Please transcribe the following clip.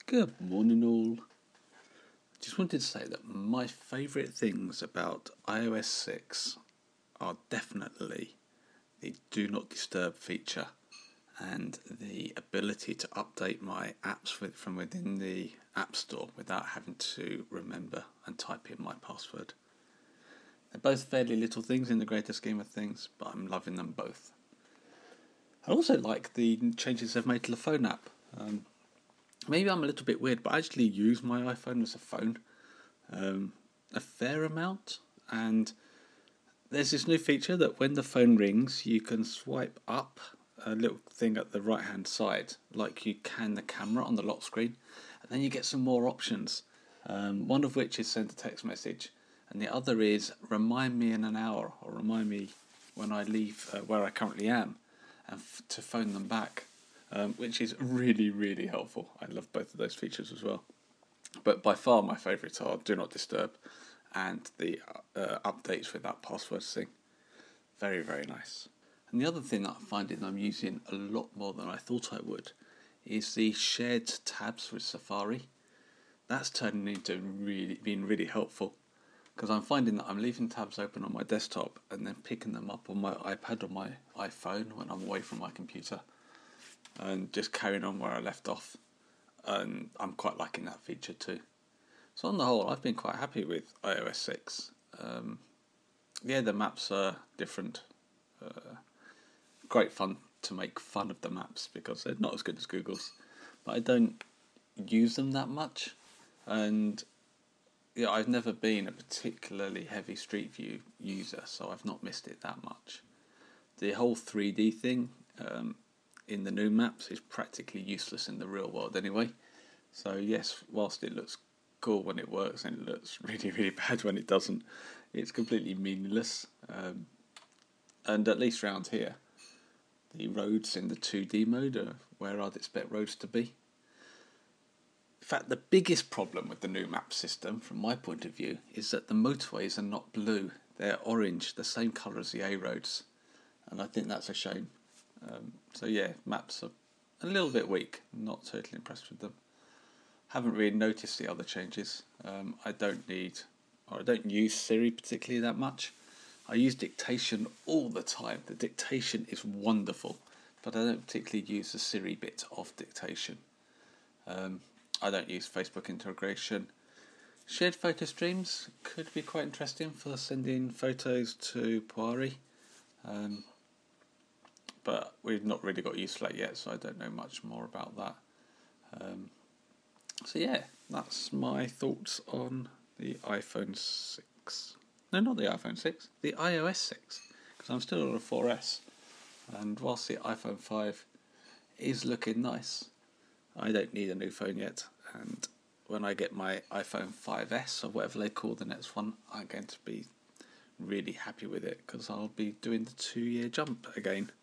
Good morning, all. Just wanted to say that my favourite things about iOS 6 are definitely the Do Not Disturb feature and the ability to update my apps from within the App Store without having to remember and type in my password. They're both fairly little things in the greater scheme of things, but I'm loving them both. I also like the changes they've made to the phone app. Maybe I'm a little bit weird, but I actually use my iPhone as a phone a fair amount, and there's this new feature that when the phone rings you can swipe up a little thing at the right hand side like you can the camera on the lock screen, and then you get some more options, one of which is send a text message, and the other is remind me in an hour, or remind me when I leave where I currently am, and to phone them back, which is really, really helpful. I love both of those features as well. But by far my favourites are Do Not Disturb and the updates with that password thing. Very, very nice. And the other thing that I'm finding I'm using a lot more than I thought I would is the shared tabs with Safari. That's turning into being really helpful, because I'm finding that I'm leaving tabs open on my desktop and then picking them up on my iPad or my iPhone when I'm away from my computer and just carrying on where I left off. And I'm quite liking that feature too. So on the whole, I've been quite happy with iOS 6. The maps are different. Great fun to make fun of the maps because they're not as good as Google's, but I don't use them that much. And I've never been a particularly heavy Street View user, so I've not missed it that much. The whole 3D thing in the new maps is practically useless in the real world anyway. So yes, whilst it looks cool when it works and it looks really, really bad when it doesn't, it's completely meaningless. And at least around here, the roads in the 2D mode are where I'd expect roads to be. In fact, the biggest problem with the new map system, from my point of view, is that the motorways are not blue. They're orange, the same colour as the A roads. And I think that's a shame. Maps are a little bit weak. Not totally impressed with them. Haven't really noticed the other changes. I don't use Siri particularly that much. I use dictation all the time. The dictation is wonderful, but I don't particularly use the Siri bit of dictation. I don't use Facebook integration. Shared photo streams could be quite interesting for sending photos to Poari. But we've not really got used to that yet, so I don't know much more about that. That's my thoughts on the iPhone 6. No, not the iPhone 6, the iOS 6, because I'm still on a 4S. And whilst the iPhone 5 is looking nice, I don't need a new phone yet. And when I get my iPhone 5S, or whatever they call the next one, I'm going to be really happy with it, because I'll be doing the 2-year jump again.